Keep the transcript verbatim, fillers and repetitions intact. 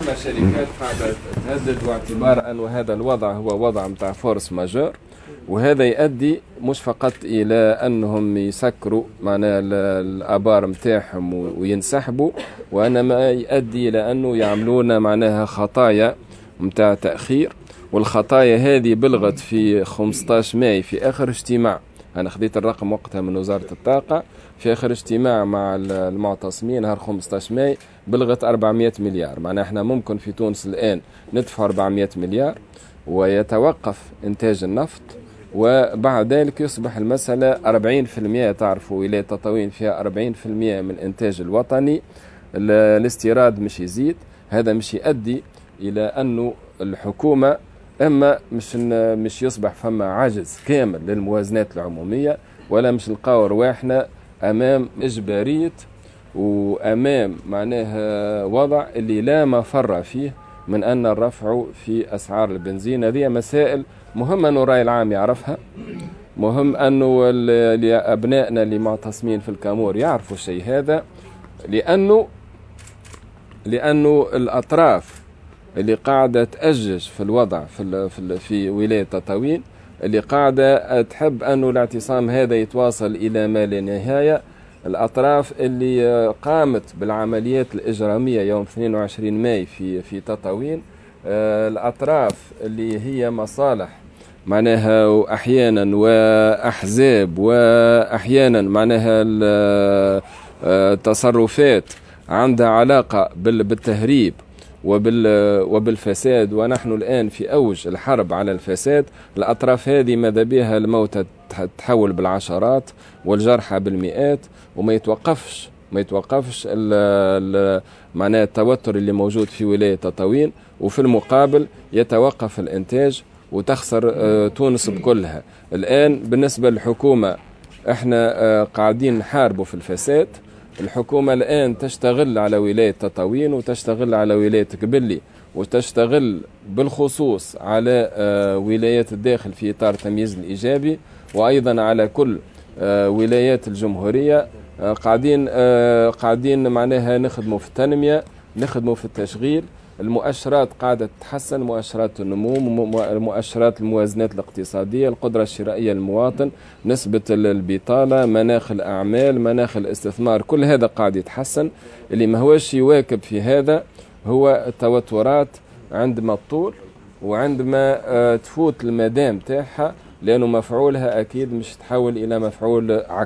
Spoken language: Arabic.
ثم شركات قاعدة تهدد، واعتبار أن هذا الوضع هو وضع متاع فورس ماجور، وهذا يؤدي مش فقط إلى أنهم يسكروا معناها الآبار متاعهم وينسحبوا، وإنما يؤدي إلى أنه يعملون معناها خطايا متاع تأخير. والخطايا هذه بلغت في خمسة عشر ماي في آخر اجتماع، أنا خذيت الرقم وقتها من وزارة الطاقة، في آخر اجتماع مع المعتصمين نهار خمسة عشر ماي بلغت أربعمائة مليار. معناها احنا ممكن في تونس الآن ندفع أربعمائة مليار ويتوقف إنتاج النفط، وبعد ذلك يصبح المسألة أربعين بالمئة. تعرفوا ولاية تطاوين فيها أربعين بالمئة من الإنتاج الوطني، الاستيراد مش يزيد. هذا مش يؤدي إلى أنه الحكومة اما مش مش يصبح فما عجز كامل للموازنات العموميه، ولا مش نلقاو رواحنا امام اجباريه وامام معناها وضع اللي لا مفر فيه من ان الرفع في اسعار البنزين. هذه مسائل مهمه انه الراي العام يعرفها، مهم انه ابنائنا اللي معتصمين في الكامور يعرفوا الشيء هذا، لانه لانه الاطراف اللي قاعدة تأجج في الوضع في, في, في ولاية تطاوين، اللي قاعدة تحب أنه الاعتصام هذا يتواصل إلى ما لا نهاية، الأطراف اللي قامت بالعمليات الإجرامية يوم اثنين وعشرين ماي في, في تطاوين، الأطراف اللي هي مصالح معناها وأحيانا وأحزاب وأحيانا معناها التصرفات عندها علاقة بالتهريب وبالفساد، ونحن الآن في أوج الحرب على الفساد. الأطراف هذه ماذا بها الموتى تحول بالعشرات والجرحى بالمئات، وما يتوقفش ما يتوقفش معناه التوتر اللي موجود في ولاية تطاوين، وفي المقابل يتوقف الإنتاج وتخسر تونس بكلها. الآن بالنسبة للحكومة احنا قاعدين نحاربوا في الفساد. الحكومة الآن تشتغل على ولاية تطاوين وتشتغل على ولاية قبلي وتشتغل بالخصوص على ولايات الداخل في إطار تمييز الإيجابي، وأيضا على كل ولايات الجمهورية. قاعدين قاعدين معناها نخدموا في التنمية، نخدموا في التشغيل. المؤشرات قاعدة تتحسن، مؤشرات النمو، مؤشرات الموازنات الاقتصادية، القدرة الشرائية للمواطن، نسبة البطالة، مناخ الأعمال، مناخ الاستثمار، كل هذا قاعد يتحسن. اللي ما هوش يواكب في هذا هو التوترات عندما تطول وعندما تفوت المدام تاعها، لأنه مفعولها أكيد مش تحول إلى مفعول عكس.